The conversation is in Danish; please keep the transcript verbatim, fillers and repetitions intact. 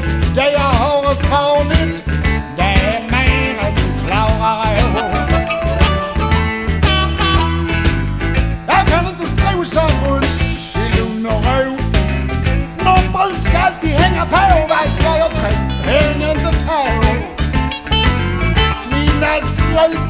farligt, det jeg har farligt, det er mere end du klarer af. Jeg kan ikke skrive sådan ud i lun og røv. Nummeret skal de hænge på, hvad skal jeg træ? Hængende på. Klinas løg